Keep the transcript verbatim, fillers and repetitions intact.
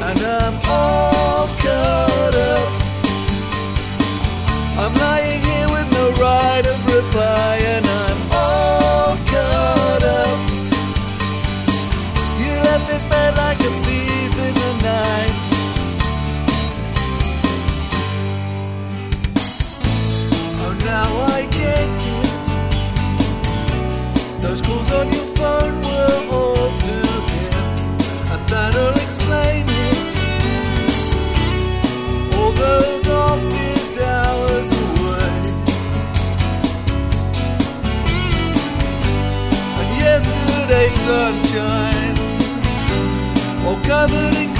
and I'm all caught up. I'm lying here with no right of reply, and I'm all caught up. You left this bed like a thief in the night. Oh, now I get it. Those calls on your phone were all to him, and that'll explain it. All those office hours away, and yesterday's sunshine all covered in